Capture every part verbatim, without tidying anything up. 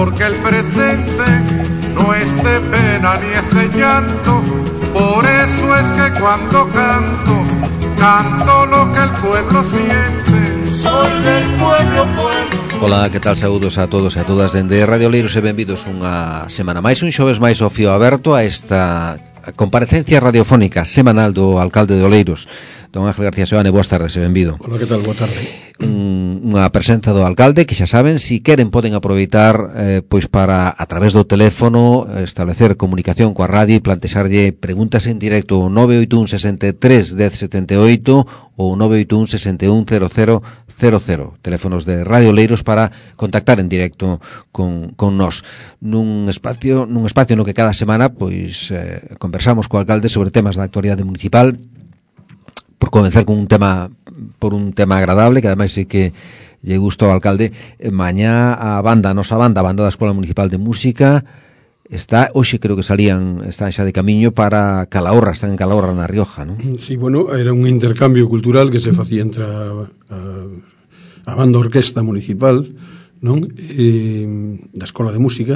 porque el presente no es de pena ni es de llanto. Por eso es que cuando canto, canto lo que el pueblo siente. Soy del pueblo, pueblo. Ola, que tal? Saúdos a todos e a todas dende Radio Oleiros e benvidos unha semana máis, un xoves máis ao fío aberto a esta comparecencia radiofónica semanal do alcalde de Oleiros, don Ángel García Seoane. Boas tardes e benvido. Hola, que tal? Boa tarde. Un, unha presenza do alcalde que xa saben, si queren poden aproveitar eh, pois para, a través do teléfono, establecer comunicación coa radio e plantexarlle preguntas en directo nove oito un, sesenta e tres, dez, setenta e oito ou nove oito un, sesenta e un, cero cero cero cero, teléfonos de Radio Oleiros para contactar en directo con, con nós nun espacio nun espacio no que cada semana pois eh, conversamos co alcalde sobre temas da actualidade municipal, por comenzar con un tema por un tema agradable que ademais sí que lle gusta ao alcalde. Mañá a banda, a nosa banda, a banda da Escola Municipal de Música está, hoxe creo que salían, están xa de camiño para Calahorra, están en Calahorra na Rioja, non? Sí, bueno, era un intercambio cultural que se facía entre a, a, a banda orquesta municipal, non? E, da Escola de Música,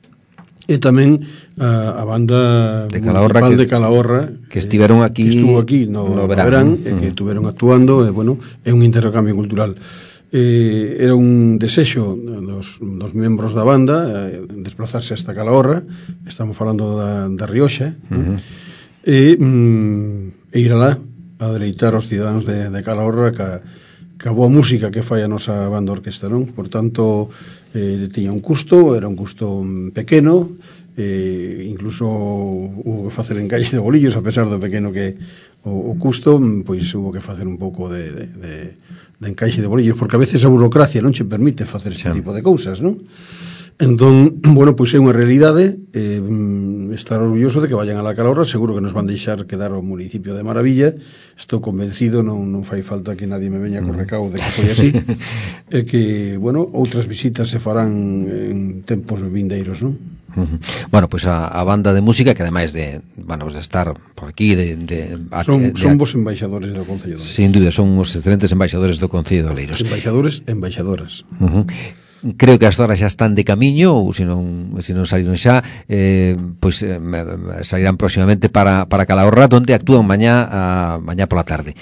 e tamén a, a banda de Calahorra, municipal que, de Calahorra, que estiveron aquí, que estuvo aquí no, no no verán, verán uh-huh. e que estuveron actuando, e, bueno, é un intercambio cultural. Eh, era un desexo dos, dos membros da banda eh, desplazarse hasta Calahorra, estamos falando da, da Rioxa, uh-huh. e, mm, e ir alá a deleitar aos cidadáns de, de Calahorra ca, ca boa música que fai a nosa banda orquesta, non? Por tanto, eh, tiña un custo, era un custo pequeno, eh, incluso hubo que facer encalle de bolillos, a pesar do pequeno que o, o custo, pois hubo que facer un pouco de, de, de de encaixe de bolillos, porque a veces a burocracia non che permite facer ese tipo de cousas, non? Entón, bueno, pois é unha realidade, eh, estar orgulloso de que vayan a la Calahorra, seguro que nos van deixar quedar o municipio de maravilla, estou convencido, non, non fai falta que nadie me veña con recao de que foi así, e que, bueno, outras visitas se farán en tempos vindeiros, non? Uh-huh. Bueno, pois pues a, a banda de música que ademais de, bueno, de estar por aquí de, de, son, de, son vos embaixadores do Concello de Oleiros. Sin dúbida, son os excelentes embaixadores do Concello de Oleiros. Embaixadores e embaixadoras. Uh-huh. Creo que as horas xa están de camiño, ou se non, se non saliron xa, eh, pois eh, salirán próximamente para, para Calahorra, onde actúan mañá a, mañá pola tarde.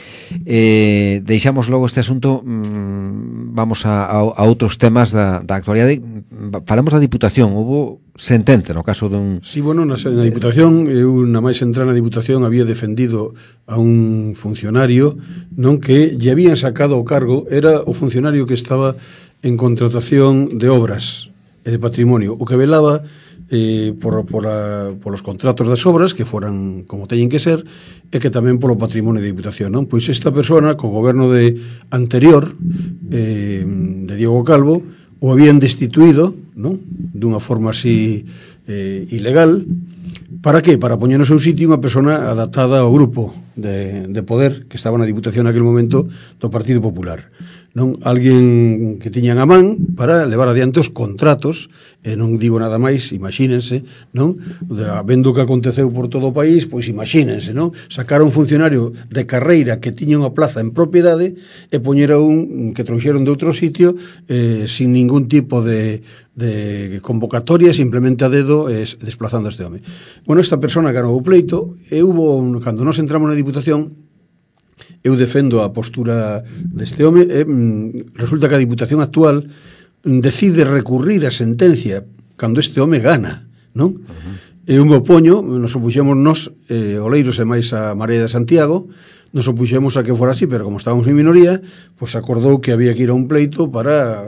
Eh, deixamos logo este asunto, mmm, vamos a, a, a outros temas da, da actualidade. Falamos da Diputación, houve sentencia no caso dun... Sí, bueno, na, na Diputación, eu na máis entrar na Diputación había defendido a un funcionario non que lle habían sacado o cargo, era o funcionario que estaba en contratación de obras e de patrimonio, o que velaba eh, por, por, a, por os contratos das obras que foran como teñen que ser, e que tamén polo patrimonio de Diputación, non? Pois esta persona, co goberno de anterior eh, de Diego Calvo, o habían destituído, non? Dunha forma así eh, ilegal. Para que? Para poñer no seu sitio unha persona adaptada ao grupo de, de poder que estaba na Diputación naquele momento do Partido Popular, non? Alguén que tiñan a man para levar adiante os contratos, e non digo nada máis, imagínense, non? Vendo que aconteceu por todo o país, pois imagínense, non? Sacar un funcionario de carreira que tiña unha plaza en propiedade e poñer a un que trouxeron de outro sitio eh, sin ningún tipo de de convocatoria, simplemente a dedo, es, desplazando a este home. Bueno, esta persona ganou o pleito, e hubo, cando nos entramos na Diputación, eu defendo a postura deste home, e resulta que a Diputación actual decide recurrir a sentencia cando este home gana, non? Uh-huh. Eu me opoño, nos opuxemos nos, eh, Oleiros e máis a Marea de Santiago, nos opuxemos a que fora así, pero como estábamos en minoría, pois acordou que había que ir a un pleito para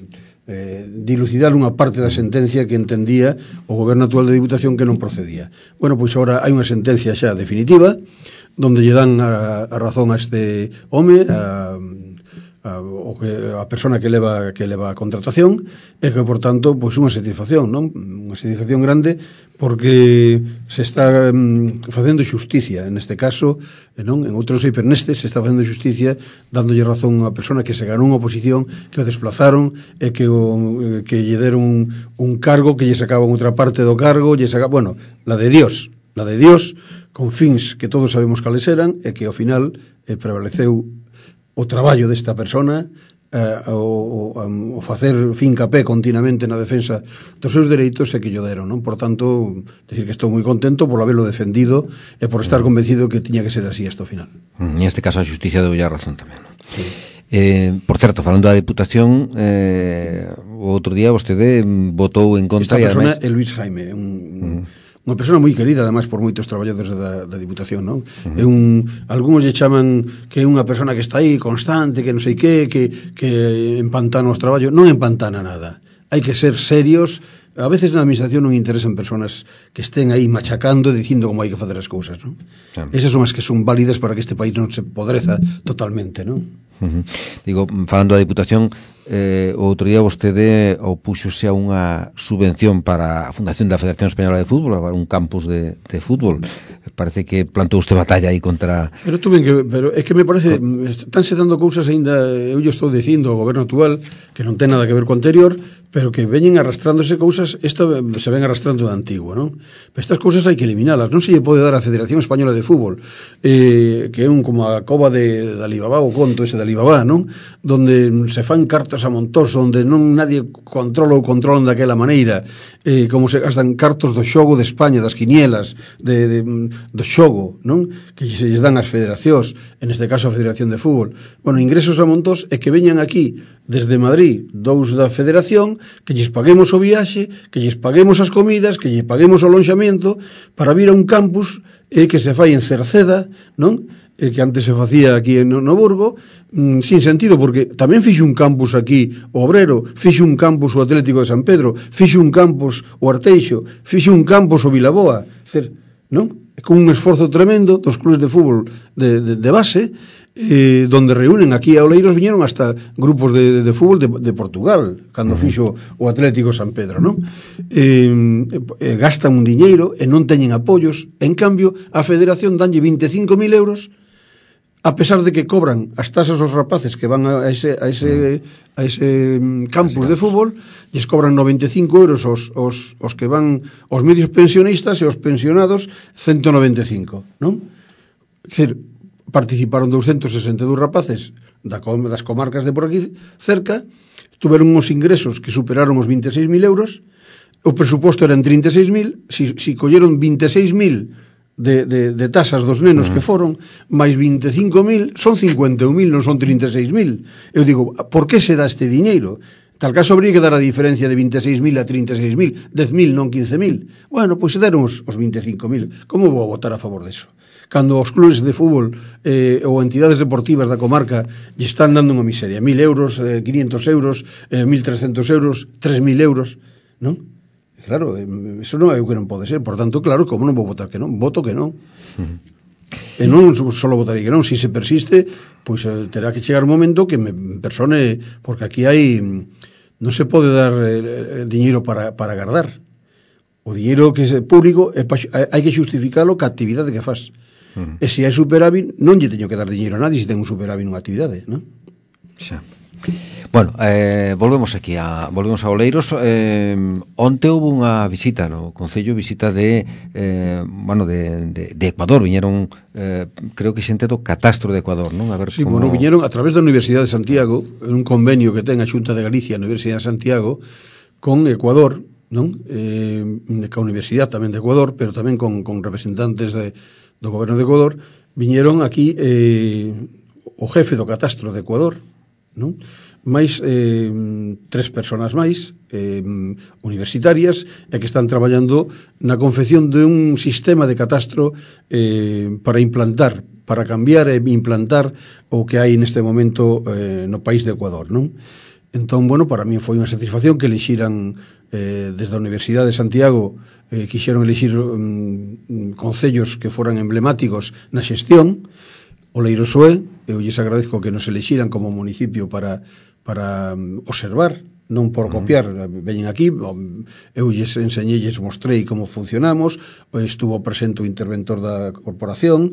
eh, dilucidar unha parte da sentencia que entendía o goberno actual de Diputación que non procedía. Bueno, pois agora hai unha sentencia xa definitiva, donde lle dan a, a razón a este home, a, a, o que, a persona que leva que leva a contratación, e que, por tanto, pois unha satisfacción, non? Unha satisfacción grande, porque se está um, facendo xusticia, en este caso, non? En outros sei, pero neste se está facendo xusticia, dándolle razón a persona que se ganou unha oposición, que o desplazaron, e que, o, que lle deron un, un cargo, que lle sacaban outra parte do cargo, lle sacaban, bueno, la de Dios, la de Dios, con fins que todos sabemos cales eran, e que ao final eh, prevaleceu o traballo desta persona, uh, o, o, o facer fincapé continuamente na defensa dos seus dereitos é que llo deron, non? Por tanto, decir que estou moi contento por haberlo defendido e por estar convencido que tiña que ser así hasta o final. En este caso a xusticia deu a razón tamén, non? Sí. Eh, por certo, falando da Diputación, eh, o outro día vostede votou en contra. Esta persona ademais... é Luis Jaime, un, Uh-huh. unha persona moi querida ademais por moitos traballadores da, da Diputación, non? Uh-huh. É un, algúns lle chaman que é unha persona que está aí constante, que non sei que, que, que empantana os traballos. Non empantana nada. Hai que ser serios. A veces na administración non interesan personas que estén aí machacando, dicindo como hai que facer as cousas, non? Sí. Esas son as que son válidas para que este país non se podreza totalmente, non? Uh-huh. Digo, falando da Diputación, eh, o outro día vostede opúxose a unha subvención para a Fundación da Federación Española de Fútbol, para un campus de, de fútbol. Parece que plantou usted batalla aí contra... Pero tuve que, pero é que me parece, estánse dando cousas aínda, eu yo estou dicindo ao goberno actual que non ten nada que ver co anterior, pero que veñen arrastrándose cousas, isto se ven arrastrando de antigo, non? Pero estas cousas hai que eliminalas, non se lle pode dar a Federación Española de Fútbol, eh, que é un como a cova de, de Alibaba, o conto ese de Alibaba, non? Donde se fan cartas a montós, onde non nadie controla ou controlan daquela maneira, eh, como se gastan cartos do xogo de España, das quinielas, de, de, do xogo, non? Que se lles dan as federacións, en este caso a Federación de Fútbol. Bueno, ingresos a montós e que veñan aquí desde Madrid, dous da Federación, que lles paguemos o viaxe, que lles paguemos as comidas, que lles paguemos o lonxamento para vir a un campus eh, que se fai en Cerceda, non? Eh, que antes se facía aquí en no Burgo, mm, sin sentido, porque tamén fixe un campus aquí o Obrero, fixe un campus o Atlético de San Pedro, fixe un campus o Arteixo, fixe un campus o Vilaboa, cer, non? Con un esforzo tremendo dos clubes de fútbol de, de, de base, eh, donde reúnen aquí a Oleiros, viñeron hasta grupos de, de fútbol de, de Portugal, cando fixo o Atlético San Pedro, non? Eh, eh, gastan un diñeiro e non teñen apoios. En cambio, a Federación danlle vinte e cinco mil euros, a pesar de que cobran as tasas aos rapaces que van a ese, a ese, a ese campus de fútbol, lles cobran noventa e cinco euros os, os, os que van os medios pensionistas e os pensionados ciento noventa e cinco, non? Quer dizer, participaron doscientos sesenta e dous rapaces da, das comarcas de por aquí cerca, tuveron uns ingresos que superaron os vinte e seis mil euros, o presuposto eran trinta e seis mil, si, si colleron vinte e seis mil de, de, de tasas dos nenos uh-huh. que foron, máis vinte e cinco mil, son cincuenta e un mil, non son trinta e seis mil. Eu digo, por que se dá este diñeiro? Tal caso habría que dar a diferencia de vinte e seis mil a trinta e seis mil, dez mil, non quince mil. Bueno, pois se deron os, os vinte e cinco mil. Como vou a votar a favor deso? Cando os clubes de fútbol eh, ou entidades deportivas da comarca lle están dando unha miseria, mil euros, eh, quinientos euros, eh, mil trescentos euros, tres mil euros, non? Claro, eh, eso non é o que non pode ser. Por tanto, claro, como non vou votar que non? Voto que non. Uh-huh. E non só votarei que non. Si se persiste, pois eh, terá que chegar un momento que me persone, porque aquí hai, non se pode dar eh, diñeiro para, para agardar. O diñeiro que é público é, hai que justificalo ca actividade que faz. Uh-huh. E se hai superávit, non lle teño que dar diñeiro a nadie se ten un superávit nunha actividade, non? Xa. Bueno, eh, volvemos aquí a volvemos a Oleiros. Eh, onte houve unha visita no Concello, visita de eh, bueno, de, de, de Ecuador. Viñeron, eh, creo que xente do catastro de Ecuador, non? A ver sí, como... bueno, viñeron a través da Universidade de Santiago, en un convenio que ten a Xunta de Galicia, a Universidade de Santiago, con Ecuador, non? Eh, ca Universidade tamén de Ecuador, pero tamén con, con representantes de, do goberno de Ecuador. Viñeron aquí eh, o jefe do catastro de Ecuador, non? máis eh, tres persoas máis eh, universitarias e que están traballando na confección de un sistema de catastro eh, para implantar, para cambiar e implantar o que hai neste momento eh, no país de Ecuador, non? Entón, bueno, para mí foi unha satisfacción que elixiran eh, desde a Universidade de Santiago eh, quixeron elixir um, concellos que foran emblemáticos na xestión. Oleiros o é, eu lles agradezco que nos elixiran como municipio para para observar, non por copiar. Veñen aquí, eu lles enseñei, lles mostrei como funcionamos, estuvo presente o interventor da corporación,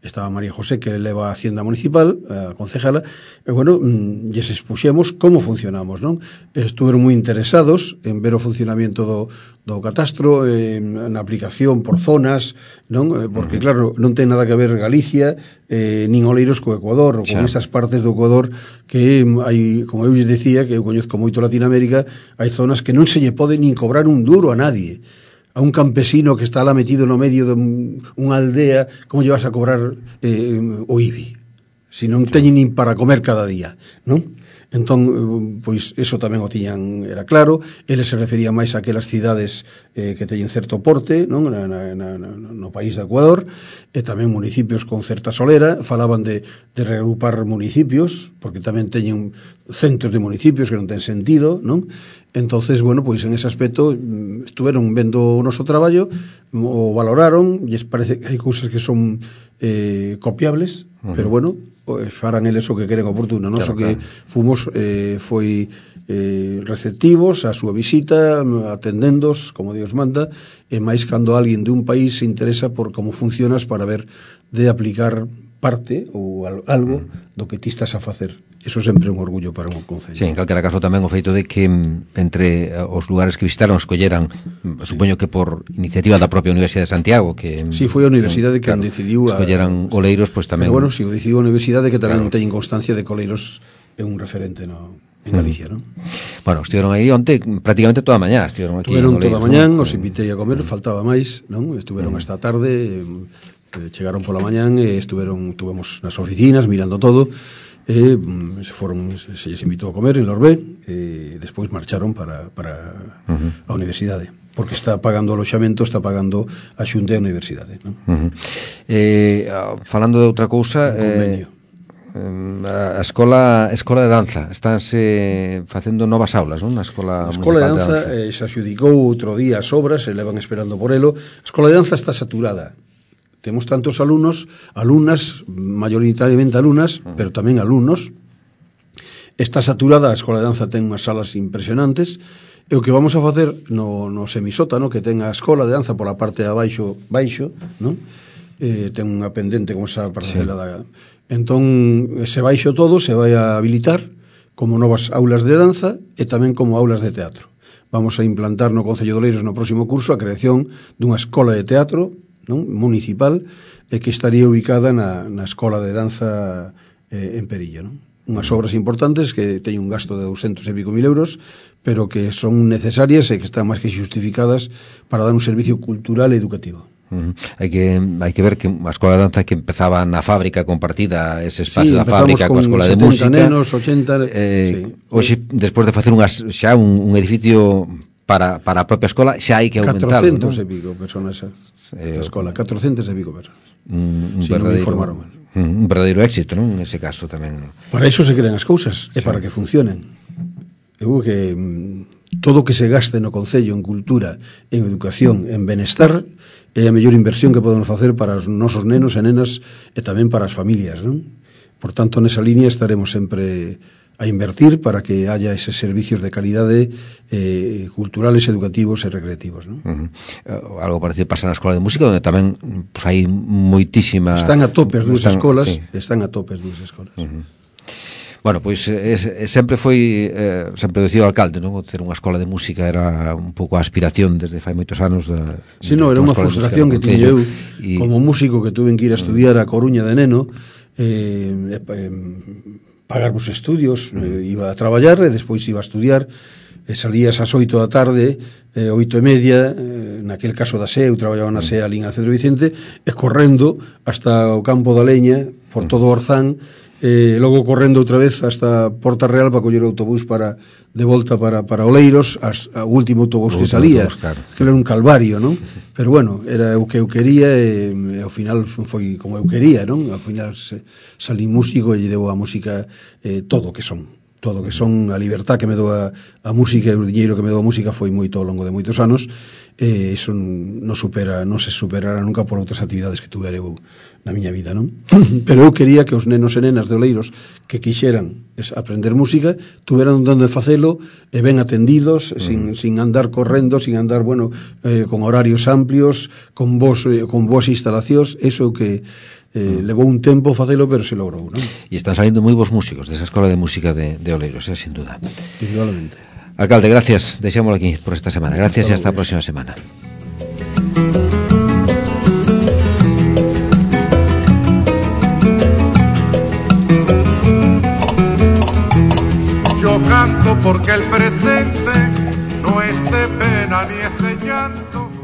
estaba María José, que leva a Hacienda Municipal, a concejala, e, bueno, lles expuxemos como funcionamos, non? Estuveron moi interesados en ver o funcionamento do, do catastro, eh, na aplicación por zonas, non? Porque, claro, non ten nada que ver Galicia, eh, nin Oleiros co Ecuador, ou con esas partes do Ecuador que hai, como eu lles decía, que eu coñezco moito Latinoamérica, hai zonas que non se lle pode nin cobrar un duro a nadie. A un campesino que está lá metido no medio de unha aldea, como lle vas a cobrar eh, o I B I? Se non teñen nin para comer cada día, non? Entón, pois, eso tamén o tiñan, era claro. Eles se referían máis a aquelas cidades eh, que teñen certo porte, non? Na, na, na, no país de Ecuador, e tamén municipios con certa solera. Falaban de, de reagrupar municipios, porque tamén teñen centros de municipios que non ten sentido, non? Entonces, bueno, pois en ese aspecto estuveron vendo o noso traballo, o valoraron, e parece que hai cousas que son eh, copiables, uh-huh. pero bueno, farán eles o que queren oportuno. Nos claro, o que claro. fomos eh, foi eh, receptivos a súa visita, atendendos, como Dios manda, e máis cando alguén de un país se interesa por como funcionas para ver de aplicar parte ou algo do que ti estás a facer. Eso sempre é un orgullo para un concello. Sí, en calquera caso tamén o feito de que entre os lugares que visitaron escolleran, supoño que por iniciativa da propia Universidade de Santiago, que sí, foi a Universidade que claro, decidiu a... escolleran Oleiros, pois tamén... Pero bueno, si o decidiu a Universidade que tamén claro. teñen constancia de que Oleiros é un referente no, en Galicia, non? Bueno, estiveron aí onte prácticamente toda a mañá, estiveron aquí. Estuveron toda a mañá, os invitei a comer, faltaba máis, non? Estuveron esta tarde, chegaron pola mañán e estuveron, tuvemos nas oficinas mirando todo. E se foron, se lles invitou a comer en Lorbé e despois marcharon para, para uh-huh. a universidade, porque está pagando o aloxamento, está pagando a Xunta e a universidade, non? Uh-huh. eh, falando de outra cousa, eh, a escola escola de danza estánse facendo novas aulas, non? Na escola, a escola de danza, de danza. Eh, se adxudicou outro día as obras, se levan esperando por elo. A escola de danza está saturada. Temos tantos alumnos, alumnas, mayoritariamente alumnas, uh-huh. pero tamén alumnos. Está saturada, a escola de danza ten unhas salas impresionantes, e o que vamos a facer no, no semisótano, que ten a escola de danza pola parte de abaixo, baixo, non? Eh, ten unha pendente como esa parcela sí. da... Entón, ese baixo todo se vai a habilitar como novas aulas de danza e tamén como aulas de teatro. Vamos a implantar no Concello de Oleiros no próximo curso a creación dunha escola de teatro, non? Municipal, e que estaría ubicada na, na escola de danza eh, en Perilla, non? Unhas obras importantes que teñen un gasto de doscientos e pico mil euros, pero que son necesarias e que están máis que justificadas para dar un servicio cultural e educativo. Uh-huh. Hai que hai que ver que a escola de danza que empezaba na fábrica compartida, ese espacio sí, da fábrica coa escola de música, nenos, ochenta, eh, sí. Hoxe, despois de facer unhas, xa un, un edificio para, para a propia escola, xa hai que aumentarlo, catrocentos e pico personas eh, a escola, catrocentos e pico personas. Un, un si verdadeiro, non me informaron mal. Un verdadeiro éxito, non? En ese caso tamén. Para iso se crean as cousas, sí. e para que funcionen. Eu que mm, todo o que se gaste no Concello en cultura, en educación, en benestar, é a mellor inversión que podemos facer para os nosos nenos e nenas e tamén para as familias, non? Por tanto, nesa línea estaremos sempre a invertir para que haya eses servicios de calidade eh, culturales, educativos e recreativos, non? Uh-huh. Uh, algo parecido pasa na escola de música, onde tamén pues, hai moitísima... Están a tope as dúas están, escolas, sí. están a tope as dúas escolas. Uh-huh. Bueno, pois es, es, sempre foi eh, sempre dicido o alcalde, non? Ter unha escola de música era un pouco a aspiración desde fai moitos anos da, si, no, era unha frustración que tiña eu y... como músico que tuve que ir a estudiar a Coruña de neno, eh, eh, pagar os estudios, eh, iba a traballar e despois iba a estudiar, e salías ás oito da tarde, eh, oito e media, eh, naquel caso da SEA, eu traballaba na SEA ali en Alcedro Vicente, e correndo hasta o campo da leña por todo o Orzán, e logo correndo outra vez hasta Porta Real para coller o autobús para de volta para, para Oleiros, as, o último autobús que salía, claro. Que era un calvario, non? Pero bueno, era o que eu quería e, e ao final foi como eu quería, non? Ao final se, salí músico e lle debo a música eh, todo o que son todo o que son, a libertad que me dou a, a música e o diñeiro que me dou a música foi moito ao longo de moitos anos, e iso non supera, non se superará nunca por outras actividades que tuve eu na miña vida, non? Pero eu quería que os nenos e nenas de Oleiros que quixeran aprender música tuveran donde facelo e ben atendidos, mm. sin, sin andar correndo, sin andar, bueno, eh, con horarios amplios, con vos, eh, con vos instalacións. Eso que eh, mm. levou un tempo facelo, pero se logrou, non? E están salindo moi bons músicos desa escola de música de, de Oleiros, eh, sin duda. Indudablemente. Alcalde, gracias, deixámoslo aquí por esta semana. Gracias e hasta a próxima semana. Yo canto porque el presente no es de pena ni es de llanto.